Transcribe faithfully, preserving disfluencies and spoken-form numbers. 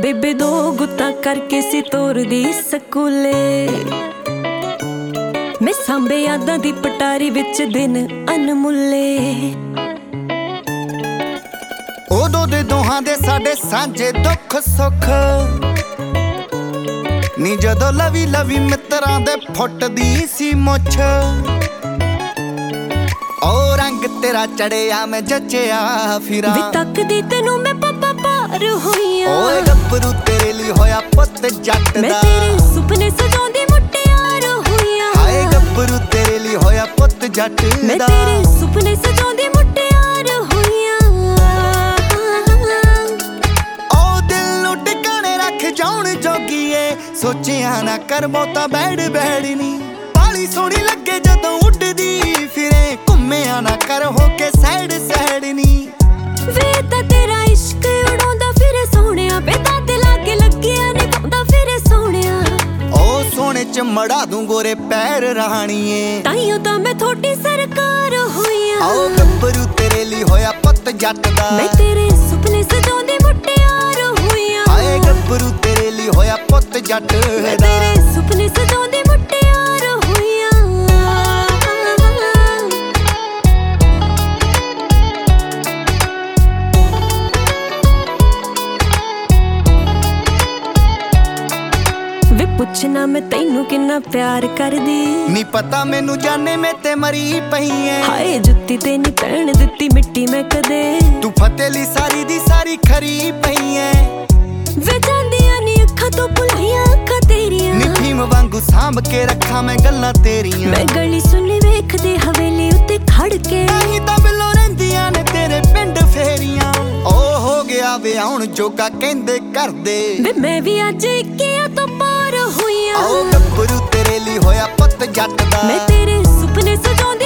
ਬੇਬੇ ਦੋ ਗੁੱਤਾਂ ਕਰਕੇ ਸੀ ਤੋਰਦੀ ਸਕੂਲੇ। ਮੈਂ ਸਾਂਭੇ ਯਾਦਾਂ ਦੀ ਪਟਾਰੀ ਵਿੱਚ ਦਿਨ ਅਨਮੁੱਲੇ। ਉਦੋਂ ਦੇ ਦੋਹਾਂ ਦੇ ਸਾਡੇ ਸਾਂਝੇ ਦੁੱਖ ਸੁੱਖ ਨੀ ਜਦੋਂ ਲਵੀ ਲਵੀ ਮਿੱਤਰਾਂ ਦੇ ਫੁੱਟਦੀ ਸੀ ਮੁੱਛ। ਓ ਰੰਗ ਤੇਰਾ ਚੜਿਆ ਮੈਂ ਜੱਜਿਆ ਫਿਰਾਂ ਵੀ ਤੱਕਦੀ ਤੈਨੂੰ ਮੈਂ ਪਾਪਾ ਪਾਰ ਹੋਈਆਂ। ਓਏ ਗੱਭਰੂ ਤੇਰੇ ਲਈ ਹੋਇਆ ਪੁੱਤ ਜੱਟ ਦਾ। ਮੈਂ ਤੇਰੇ ਸੁਪਨੇ ਸਜਾਉਂਦੀ ਮੁਟਿਆਰ ਹੋਈਆਂ। ਹਾਏ ਗੱਭਰੂ ਤੇਰੇ ਲਈ ਹੋਇਆ ਪੁੱਤ ਜੱਟ ਦਾ। ਮੈਂ ਤੇਰੇ ਸੁਪਨੇ ਸਜਾਉਂਦੀ ਮੁਟਿਆਰ ਹੋਈਆਂ। ਓ ਦਿਲ ਨੂੰ ਟਿਕਾਣੇ ਰੱਖ ਜਾਉਣ ਜੋਗੀਏ ਸੋਚਿਆ ਨਾ ਕਰ ਬਹੁਤਾ ਬੈੜ ਬੈੜ ਨੀ। ਬਾਲੀ ਸੋਹਣੀ ਲੱਗੇ ਜਦੋਂ ਉੱਡਦੀ ਫਿਰੇ ਘੁੰਮਿਆ ਨਾ ਕਰ ਹੋ ਕੇ ਸੈਡ ਸੈਡ ਨੀ। ਵੇ ਤਾਂ ਤੇਰਾ ਇਸ਼ਕ ਉਡਾਉਂਦਾ ਫਿਰੇ ਸੋਹਣਿਆ। ਬੇਤਾ ਤੇ ਲਾਗੇ ਲੱਗਿਆ ਨੀ ਪਾਉਂਦਾ ਫਿਰੇ ਸੋਹਣਿਆ। ਓ ਸੋਹਣੇ ਚ ਮੜਾ ਦੂੰ ਗੋਰੇ ਪੈਰ ਰਾਣੀਏ। ਤਾਈਓ ਤਾਂ ਮੈਂ ਥੋੜੀ ਸਰਕਾਰ ਹੋਈਆਂ। ਆਓ ਗੱਭਰੂ ਤੇਰੇ ਲਈ ਹੋਇਆ ਪੁੱਤ ਜੱਟ ਦਾ। ਮੈਂ ਤੇਰੇ ਸੁਪਨੇ ਸਜਾਉਂਦੀ ਮੁਟਿਆਰ ਹੋਈਆਂ। ਹਾਏ ਗੱਭਰੂ ਤੇਰੇ ਲਈ ਹੋਇਆ ਪੁੱਤ ਜੱਟ ਮੈਂ ਦਾ। ਤੇਰੇ ਸੁਪਨੇ ਸਜਾਉਂਦੀ ਮੁਟਿਆਰ ਹੋਈਆਂ। ਵੇ ਪੁੱਛਣਾ ਮੈਂ ਤੈਨੂੰ ਕਿੰਨਾ ਪਿਆਰ ਕਰਦੀ। ਨੀ ਪਤਾ ਮੈਨੂੰ ਜਾਣੇ ਮੈਂ ਤੇ ਮਰੀ ਪਈ ਐ। ਹਾਏ ਜੁੱਤੀ ਤੇ ਨੀ ਪੈਣ ਦਿੱਤੀ ਮਿੱਟੀ ਮੈਂ ਕਦੇ। ਤੂੰ ਫਤਿਹ ਲਈ ਸਾਰੀ ਦੀ ਸਾਰੀ ਖਰੀ ਪਈ ਐ। ਵੇ ਜਾਂਦੀਆਂ ਨੀ ਅੱਖਾਂ ਤੋਂ ਭੁਲਾਈਆਂ ਅੱਖਾਂ ਤੇਰੀਆਂ। ਨੀ ਭੀਮ ਵਾਂਗੂ ਸਾਂਭ ਕੇ ਰੱਖਾਂ ਮੈਂ ਗੱਲਾਂ ਤੇਰੀਆਂ। ਮੈਂ ਗਲੀ ਸੁਣੀ ਵੇਖਦੇ ਹਵੇਲੀ ਉੱਤੇ ਖੜ ਕੇ। ਨਹੀਂ ਤਾਂ ਬਿੱਲੋ ਰਹਿੰਦੀਆਂ ਨੇ ਤੇਰੇ ਪਿੰਡ ਫੇਰੀਆਂ। ਓ ਹੋ ਗਿਆ ਵਿਆਹੁਣ ਜੋਗਾ ਕਹਿੰਦੇ ਕਰਦੇ। ਵੇ ਮੈਂ ਵੀ ਅੱਜ ਇੱਕਿਆਂ ਤੋਂ ਪਾਰ ਹੋਈਆਂ। ਆਓ ਗੱਭਰੂ ਤੇਰੇ ਲਈ ਹੋਇਆ ਪੁੱਤ ਜੱਟ ਦਾ। ਮੈਂ ਤੇਰੇ ਸੁਪਨੇ ਸਜਾਉਂਦੀ